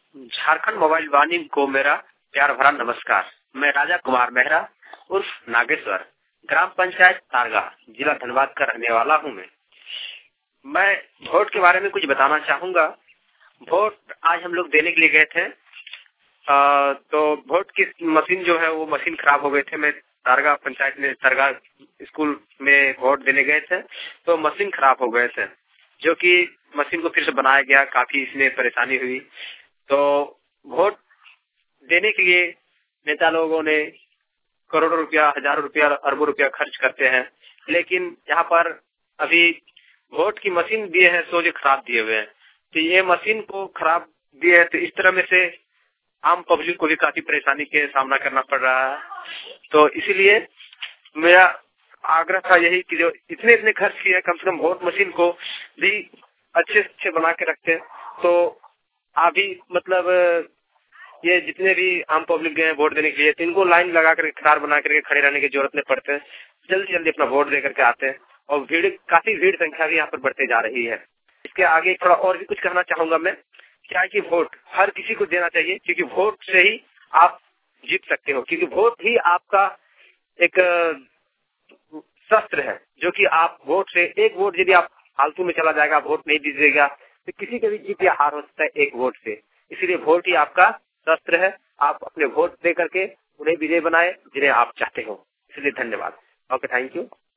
Jharkhand mobile वाणी को मेरा प्यार भरा नमस्कार। मैं राजा कुमार मेहरा उर्फ नागेश्वर, ग्राम पंचायत तारगा, जिला धनबाद का रहने वाला हूँ। मैं वोट के बारे में कुछ बताना चाहूँगा। वोट आज हम लोग देने के लिए गए थे, तो वोट की मशीन जो है वो मशीन खराब हो गए थे। मैं तारगा पंचायत में तारगा स्कूल में वोट देने गए थे, तो मशीन खराब हो गए थे, जो कि मशीन को फिर से बनाया गया। काफी इसमें परेशानी हुई। तो वोट देने के लिए नेता लोगों ने करोड़ों रुपया, हजारों रुपया, अरबों रुपया खर्च करते हैं, लेकिन यहाँ पर अभी वोट की मशीन दिए हैं सो जो खराब दिए हुए हैं। तो ये मशीन को खराब दिए हैं, तो इस तरह में से आम पब्लिक को भी काफी परेशानी के सामना करना पड़ रहा है। तो इसीलिए मेरा आग्रह था यही कि जो इतने खर्च किए, कम से कम वोट मशीन को भी अच्छे बना के रखते हैं। तो अभी मतलब ये जितने भी आम पब्लिक गए वोट देने के लिए, तो इनको लाइन लगा कर कतार बना करके खड़े रहने की जरूरत नहीं पड़ते हैं। जल्दी अपना वोट दे करके आते हैं, और काफी भीड़ संख्या भी यहाँ पर बढ़ते जा रही है। इसके आगे थोड़ा और भी कुछ कहना चाहूंगा मैं, क्या है कि वोट हर किसी को देना चाहिए, क्योंकि वोट से ही आप जीत सकते हो। क्योंकि वोट ही आपका एक शस्त्र है, जो कि आप वोट से, एक वोट यदि आप फालतू में चला जाएगा, वोट नहीं दीजिएगा, तो किसी के भी जीत या हार हो सकता है एक वोट से। इसीलिए वोट ही आपका शस्त्र है। आप अपने वोट दे करके उन्हें विजय बनाए जिन्हें आप चाहते हो। इसलिए धन्यवाद। Okay, thank you.